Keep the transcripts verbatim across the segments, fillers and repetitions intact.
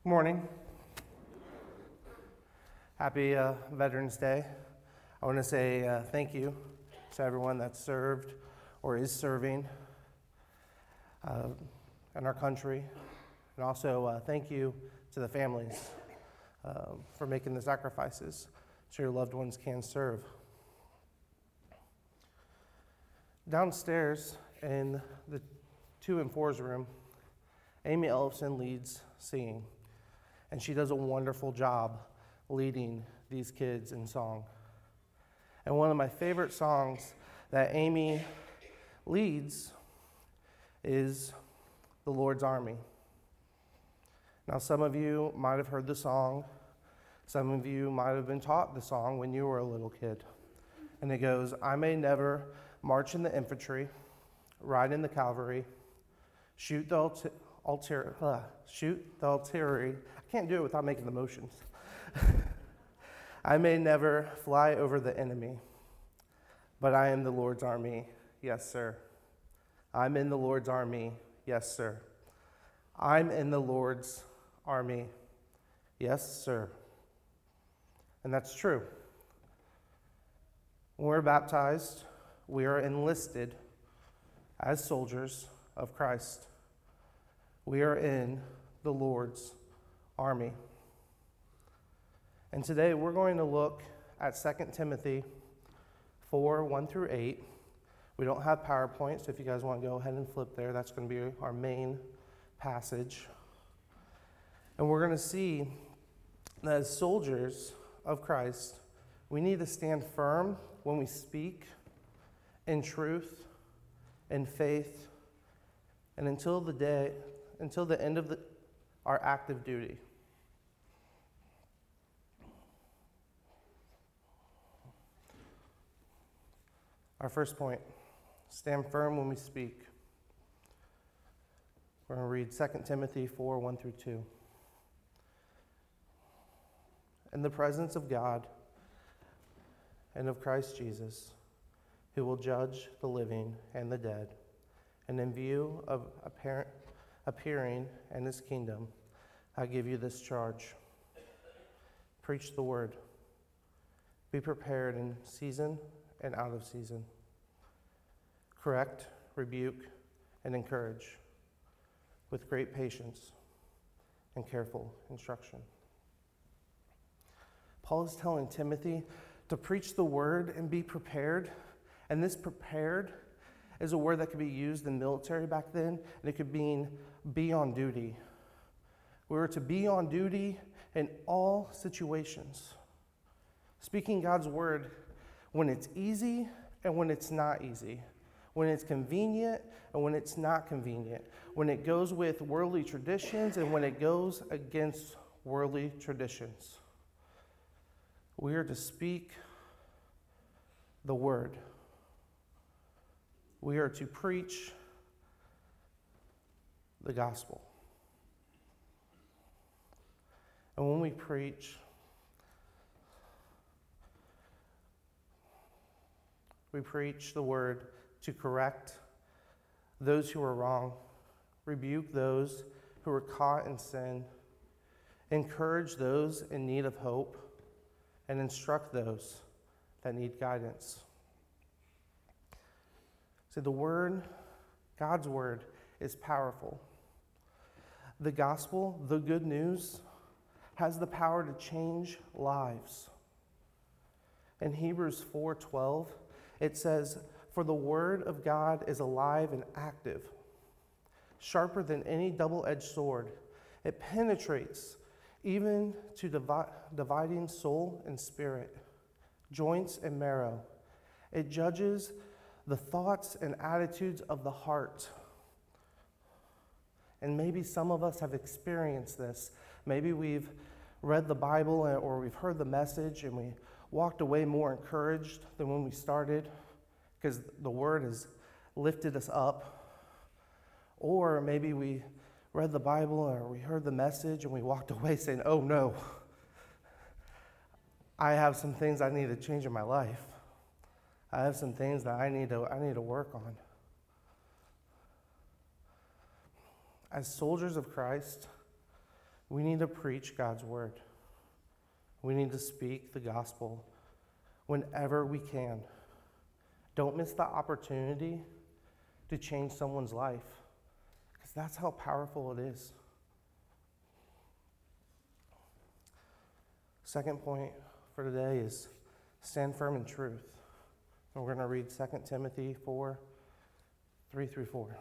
Morning. Happy uh, Veterans Day. I want to say uh, thank you to everyone that served or is serving uh, in our country. And also uh, thank you to the families uh, for making the sacrifices so your loved ones can serve. Downstairs in the two and fours room, Amy Ellison leads singing. And she does a wonderful job leading these kids in song. And one of my favorite songs that Amy leads is The Lord's Army. Now, some of you might have heard the song. Some of you might have been taught the song when you were a little kid. And it goes, I may never march in the infantry, ride in the cavalry, shoot the alti- alter- uh, shoot the artillery. I can't do it without making the motions. I may never fly over the enemy, but I am the Lord's army, yes, sir. I'm in the Lord's army, yes, sir. I'm in the Lord's army, yes, sir. And that's true. When we're baptized, we are enlisted as soldiers of Christ. We are in the Lord's army. And today we're going to look at Second Timothy four, one through eight. We don't have PowerPoint, so if you guys want to go ahead and flip there, that's going to be our main passage. And we're going to see that as soldiers of Christ, we need to stand firm when we speak in truth, in faith, and until the day, until the end of the, our active duty. Our first point, stand firm when we speak. We're going to read Second Timothy four, one through two. In the presence of God and of Christ Jesus, who will judge the living and the dead, and in view of apparent, appearing in his kingdom, I give you this charge. Preach the word. Be prepared in season and out of season. Correct, rebuke, and encourage with great patience and careful instruction. Paul is telling Timothy to preach the word and be prepared. And this prepared is a word that could be used in military back then, and it could mean be on duty. We were to be on duty in all situations, speaking God's word when it's easy and when it's not easy, when it's convenient and when it's not convenient, when it goes with worldly traditions and when it goes against worldly traditions. We are to speak the word. We are to preach the gospel. And when we preach, we preach the word to correct those who are wrong, rebuke those who are caught in sin, encourage those in need of hope, and instruct those that need guidance. So the word, God's word, is powerful. The gospel, the good news, has the power to change lives. In Hebrews four twelve, it says, "For the word of God is alive and active, sharper than any double-edged sword. It penetrates even to divi- dividing soul and spirit, joints and marrow. It judges the thoughts and attitudes of the heart." And maybe some of us have experienced this. Maybe we've read the Bible or we've heard the message and we walked away more encouraged than when we started because the word has lifted us up. Or maybe we read the Bible or we heard the message and we walked away saying, oh no, I have some things I need to change in my life. I have some things that I need to I need to work on. As soldiers of Christ, We need to preach God's word. We need to speak the gospel whenever we can. Don't miss the opportunity to change someone's life, because that's how powerful it is. Second point for today is stand firm in truth. And we're going to read Second Timothy four, three through four.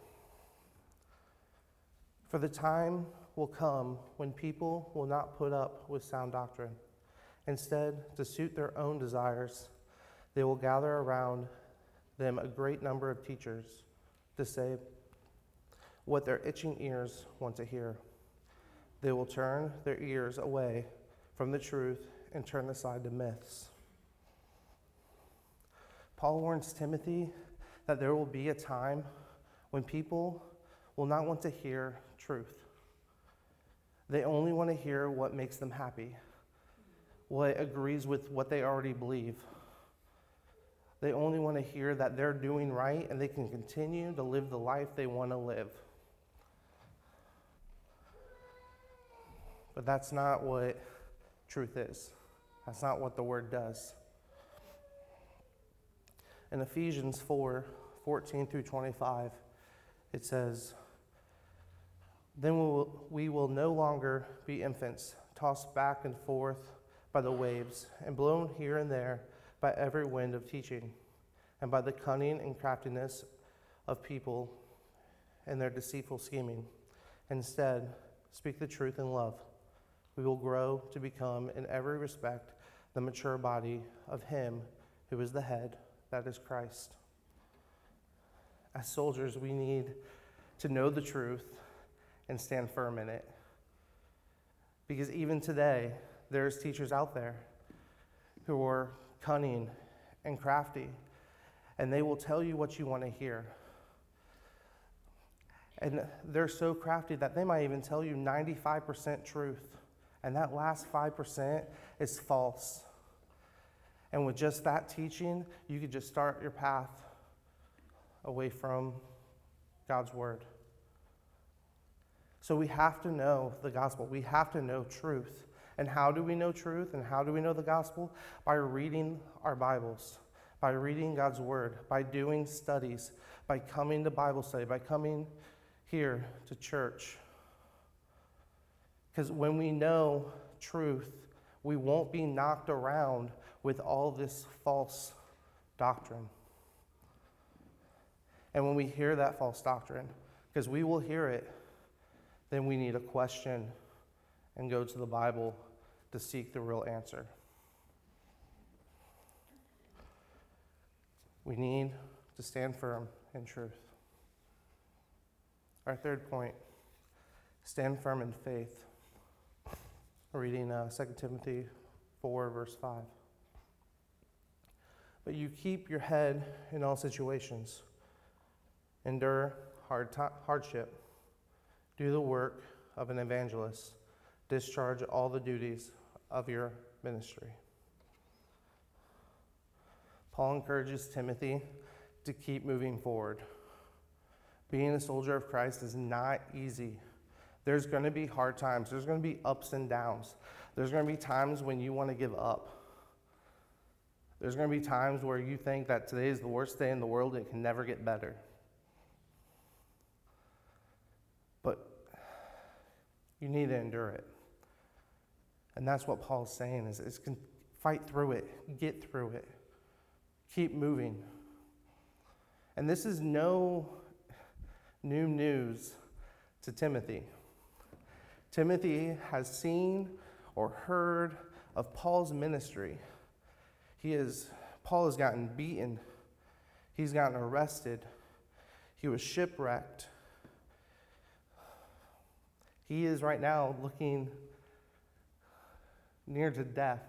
For the time will come when people will not put up with sound doctrine. Instead, to suit their own desires, they will gather around them a great number of teachers to say what their itching ears want to hear. They will turn their ears away from the truth and turn aside to myths. Paul warns Timothy that there will be a time when people will not want to hear truth. They only want to hear what makes them happy, what agrees with what they already believe. They only want to hear that they're doing right and they can continue to live the life they want to live. But that's not what truth is. That's not what the word does. In Ephesians four, fourteen through twenty-five, it says, Then we will, we will no longer be infants, tossed back and forth by the waves, and blown here and there by every wind of teaching, and by the cunning and craftiness of people and their deceitful scheming. Instead, speak the truth in love. We will grow to become, in every respect, the mature body of Him who is the head, that is Christ. As soldiers, we need to know the truth and stand firm in it. Because even today, there's teachers out there who are cunning and crafty, and they will tell you what you want to hear. And they're so crafty that they might even tell you ninety-five percent truth, and that last five percent is false. And with just that teaching, you could just start your path away from God's word. So we have to know the gospel. We have to know truth. And how do we know truth? And how do we know the gospel? By reading our Bibles, by reading God's word, by doing studies, by coming to Bible study, by coming here to church. Because when we know truth, we won't be knocked around with all this false doctrine. And when we hear that false doctrine, because we will hear it, then we need to question and go to the Bible to seek the real answer. We need to stand firm in truth. Our third point, stand firm in faith. We're reading uh, Second Timothy four, verse five. But you keep your head in all situations. Endure hard t- hardship. Do the work of an evangelist. Discharge all the duties of your ministry. Paul encourages Timothy to keep moving forward. Being a soldier of Christ is not easy. There's going to be hard times. There's going to be ups and downs. There's going to be times when you want to give up. There's going to be times where you think that today is the worst day in the world and it can never get better. But you need to endure it. And that's what Paul's saying is, is fight through it, get through it, keep moving. And this is no new news to Timothy. Timothy has seen or heard of Paul's ministry. He is, Paul has gotten beaten. He's gotten arrested. He was shipwrecked. He is right now looking near to death.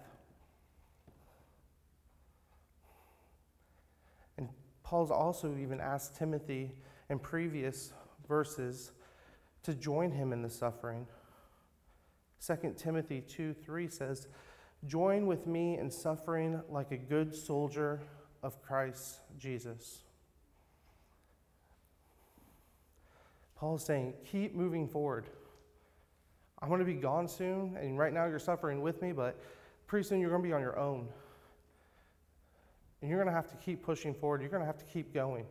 And Paul's also even asked Timothy in previous verses to join him in the suffering. Second Timothy two three says, "Join with me in suffering like a good soldier of Christ Jesus." Paul is saying, keep moving forward. I'm going to be gone soon, and right now you're suffering with me, but pretty soon you're going to be on your own. And you're going to have to keep pushing forward. You're going to have to keep going.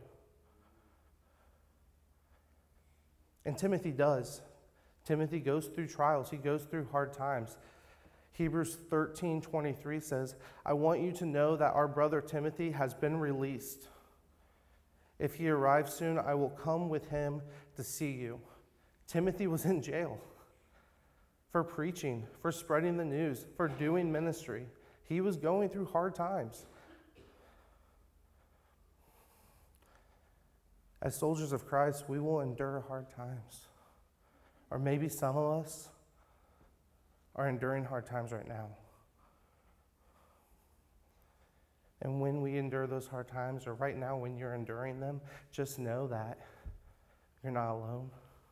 And Timothy does. Timothy goes through trials. He goes through hard times. Hebrews thirteen twenty-three says, I want you to know that our brother Timothy has been released. If he arrives soon, I will come with him to see you. Timothy was in jail for preaching, for spreading the news, for doing ministry. He was going through hard times. As soldiers of Christ, we will endure hard times. Or maybe some of us are enduring hard times right now. And when we endure those hard times, or right now when you're enduring them, just know that you're not alone.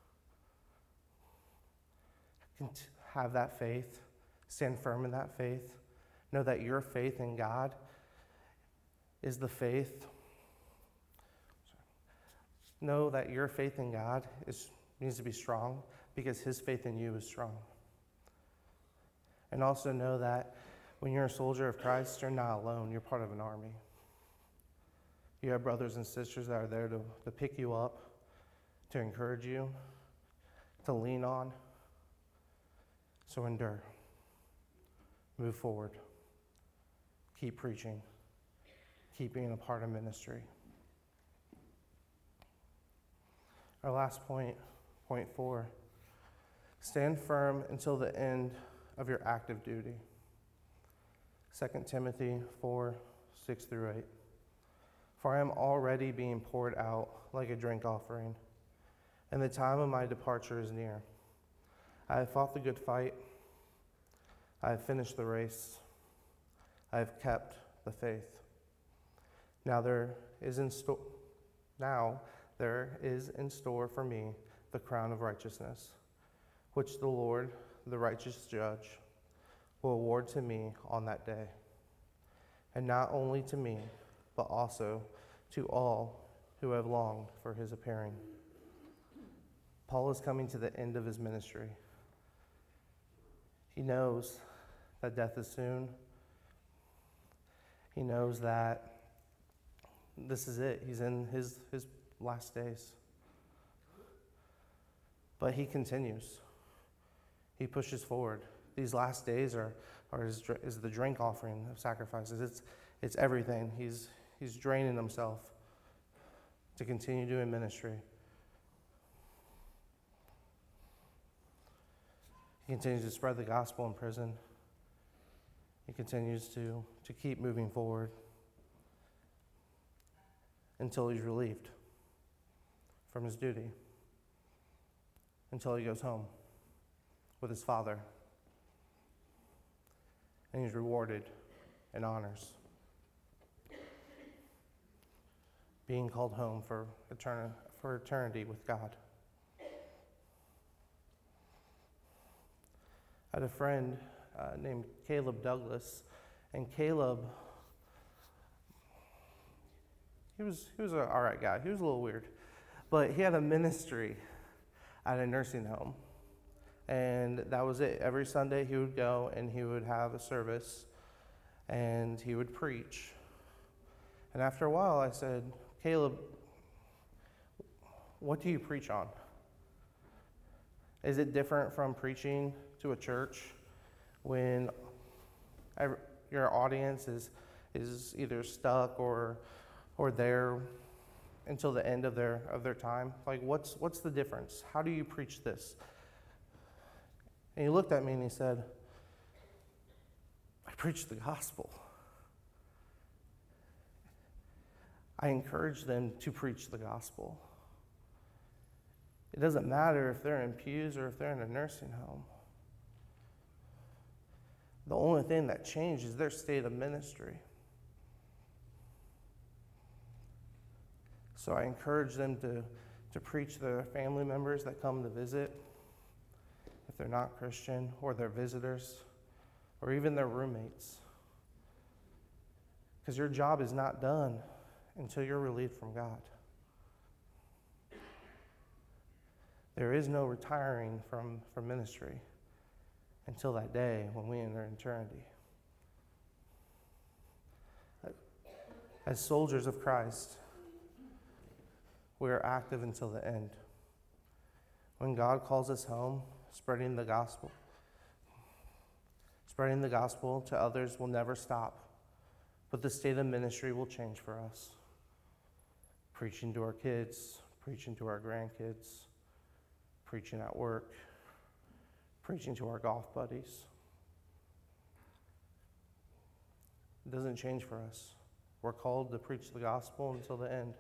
Have that faith. Stand firm in that faith. Know that your faith in God is the faith. Know that your faith in God is, needs to be strong because his faith in you is strong. And also know that when you're a soldier of Christ, you're not alone. You're part of an army. You have brothers and sisters that are there to, to pick you up, to encourage you, to lean on. So endure. Move forward. Keep preaching. Keep being a part of ministry. Our last point, point four. Stand firm until the end of your active duty. Second Timothy four, six through eight. For I am already being poured out like a drink offering, and the time of my departure is near. I have fought the good fight. I have finished the race. I have kept the faith. Now there is in store. Now there is in store for me the crown of righteousness, which the Lord, the righteous judge, will award to me on that day, and not only to me, but also to all who have longed for his appearing. Paul is coming to the end of his ministry. He knows that death is soon. He knows that this is it. He's in his, his last days. But he continues. He pushes forward. These last days are, are his, is the drink offering of sacrifices. It's, it's everything. He's, he's draining himself to continue doing ministry. He continues to spread the gospel in prison. He continues to, to keep moving forward until he's relieved from his duty, until he goes home with his Father, and he's rewarded and honors being called home for eternity, for eternity with God. I had a friend uh, named Caleb Douglas, and Caleb, he was he was an all right guy. He was a little weird, but he had a ministry at a nursing home, and that was it. Every Sunday he would go and he would have a service, and he would preach. And after a while, I said, Caleb, what do you preach on? Is it different from preaching to a church when every, your audience is is either stuck or or there until the end of their of their time? Like, what's what's the difference? How do you preach this? And he looked at me and he said, I preach the gospel. I encourage them to preach the gospel. It doesn't matter if they're in pews or if they're in a nursing home. The only thing that changed is their state of ministry. So I encourage them to, to preach to their family members that come to visit, if they're not Christian, or their visitors, or even their roommates. Because your job is not done until you're relieved from God. There is no retiring from, from ministry. until that day when we enter eternity. As soldiers of Christ, we are active until the end. When God calls us home, spreading the gospel, spreading the gospel to others will never stop, but the state of ministry will change for us. Preaching to our kids, preaching to our grandkids, preaching at work, preaching to our golf buddies. It doesn't change for us. We're called to preach the gospel until the end.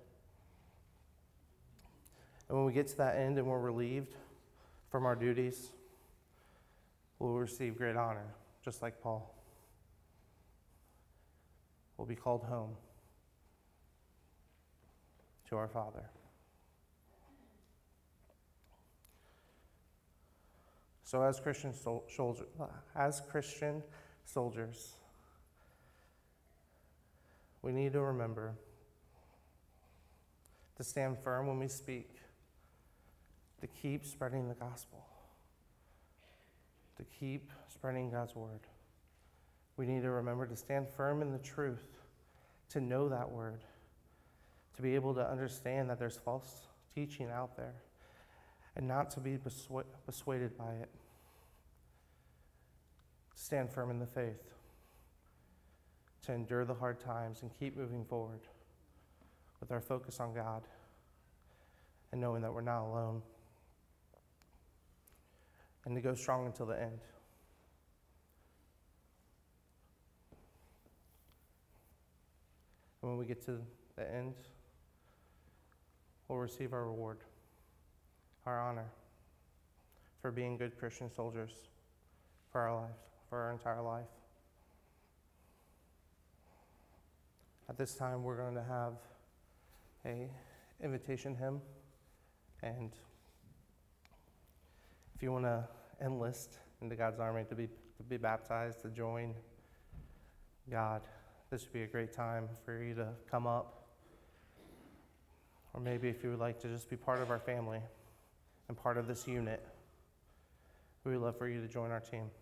And when we get to that end and we're relieved from our duties, we'll receive great honor, just like Paul. We'll be called home to our Father. So as Christian sol- soldier, as Christian soldiers, we need to remember to stand firm when we speak, to keep spreading the gospel, to keep spreading God's word. We need to remember to stand firm in the truth, to know that word, to be able to understand that there's false teaching out there, and not to be persu- persuaded by it. To stand firm in the faith, to endure the hard times and keep moving forward with our focus on God and knowing that we're not alone, and to go strong until the end. And when we get to the end, we'll receive our reward, our honor for being good Christian soldiers for our life, for our entire life. At this time, we're going to have a invitation hymn, and if you want to enlist into God's army to be to be baptized, to join God, this would be a great time for you to come up. Or maybe if you would like to just be part of our family and part of this unit, we would love for you to join our team.